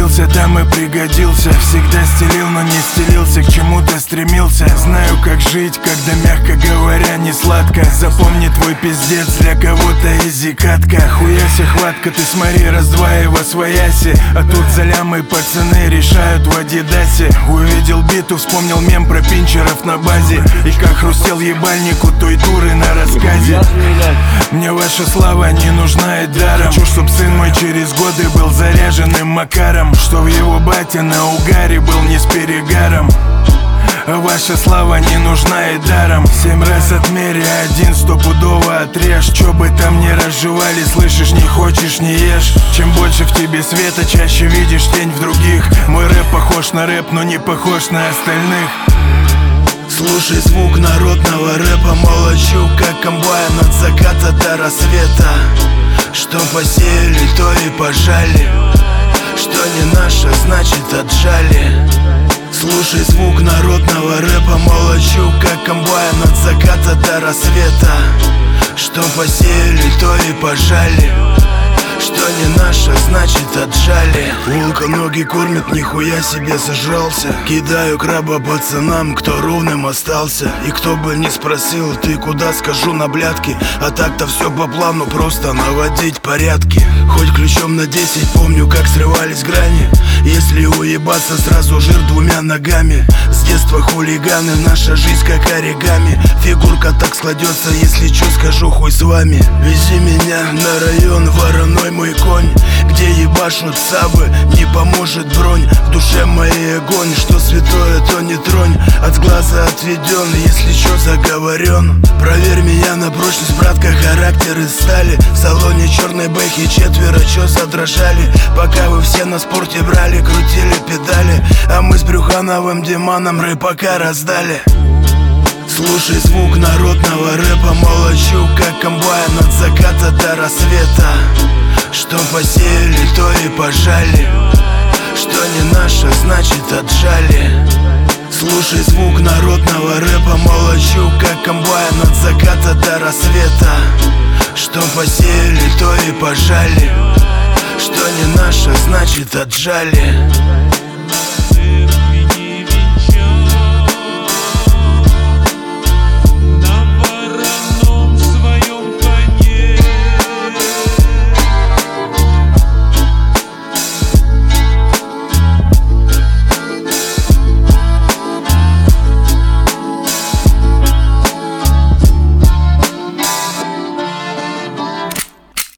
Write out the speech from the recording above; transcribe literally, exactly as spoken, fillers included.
родился, там и пригодился. Всегда стелил, но не стелился, к чему-то стремился. Знаю, как жить, когда, мягко говоря, не сладко. Запомни, твой пиздец для кого-то изи катка. Хуяся хватка, ты смотри, раз-два и восвояси. А тут за лямы пацаны решают в Адидасе. Увидел биту, вспомнил мем про пинчеров на базе. И как хрустел ебальник у той дуры на рассказе. Мне ваша слава не нужна и даром. Хочу, чтоб сын мой через годы был заряженным Макаром, что в его бате на угаре был не с перегаром. А ваша слава не нужна и даром. Семь раз отмери, один стопудово отрежь. Чё бы там ни разжевали, слышишь, не хочешь, не ешь. Чем больше в тебе света, чаще видишь тень в других. Мой рэп похож на рэп, но не похож на остальных. Слушай звук народного рэпа, молочу, как комбайн от заката до рассвета. Что посеяли, то и пожали. Что не наше, значит отжали. Слушай звук народного рэпа, молочу, как комбайн от заката до рассвета. Что посеяли, то и пожали. Что не наше, значит отжали. Волка ноги кормят, нихуя себе зажрался. Кидаю краба пацанам, кто ровным остался. И кто бы не спросил, ты куда, скажу на блядки. А так-то все по плану, просто наводить порядки. Хоть ключом на десять, помню, как срывались грани. Если уебаться, сразу жир двумя ногами. С детства хулиганы, наша жизнь как оригами. Фигурка так складется, если чё, скажу хуй с вами. Вези меня на район, вороной мой конь, где ебашут сабы, не поможет бронь. В душе моей огонь, что святое, то не тронь. От глаза отведен, если чё, заговорен. Проверь меня на прочность, братка, характер из стали. В салоне черной бэхи четверо, чё задрожали. Пока вы все на спорте брали, крутили педали, а мы с Брюхановым Диманом рэпака раздали. Слушай звук народного рэпа, молочу, как комбайн от заката до рассвета. Что посеяли, то и пожали. Что не наше, значит отжали. Слушай звук народного рэпа, молочу, как комбайн от заката до рассвета. Что посеяли, то и пожали. Что не наше, значит отжали.